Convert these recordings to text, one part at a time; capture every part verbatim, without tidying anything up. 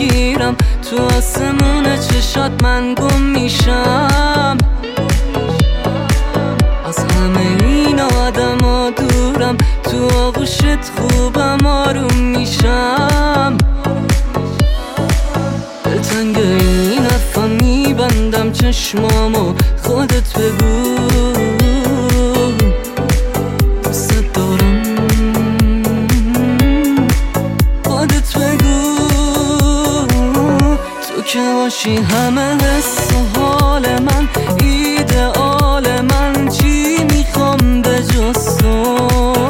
میرم تو آسمون چشات من گم میشم از همه این آدم ها دورم تو آغوشت خوبم آروم میشم دلتنگ این حرفا میبندم چشمامو خودت بگو دوست دارم خودت بگو تو که باشی همه حس و حال من ایدئال من چی میخوام به جز تو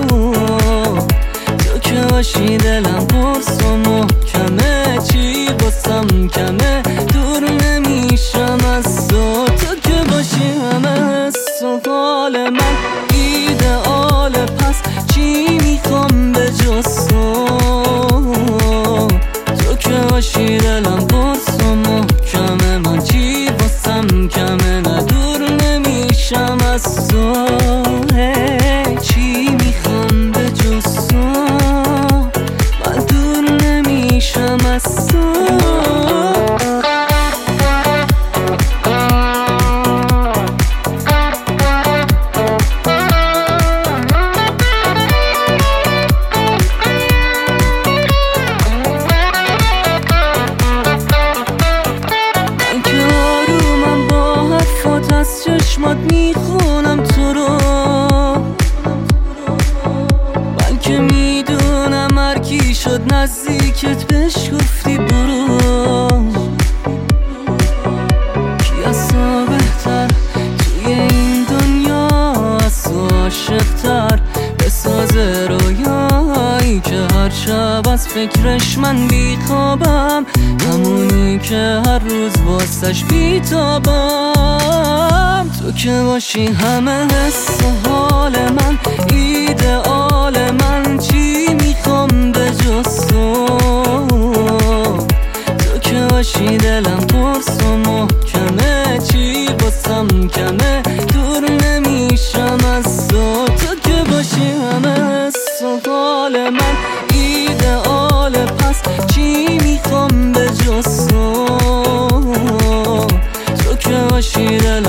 تو که باشی دلم پرس و محکمه چی باسم کمه دور نمیشم از تو تو که باشی همه حس و حال من ایدئال پس چی میخوام به جز تو تو که باشی دلم پرس و محکمه من چی باسم کمه نه دور نمیشم از تو چی میخوام به جز تو من دور نمیشم از تو چشمات میخونم تو رو من که میدونم هر کی شد نزدیکت بهش گفتی برو کی از تو بهتر توی این دنیا از تو عاشق‌تر بسازه رویایی که هر شب از فکرش من بیخوابم همونی که هر روز واسش بیتابم تو که باشی همه حس و حال من ایدئال من چی میخوام به جز تو تو که باشی دلم پرس و محکمه چی باسم کمه دور نمیشم از تو تو که باشی همه حس و حال من ایدئال پس چی میخوام به جز تو تو که باشی دلم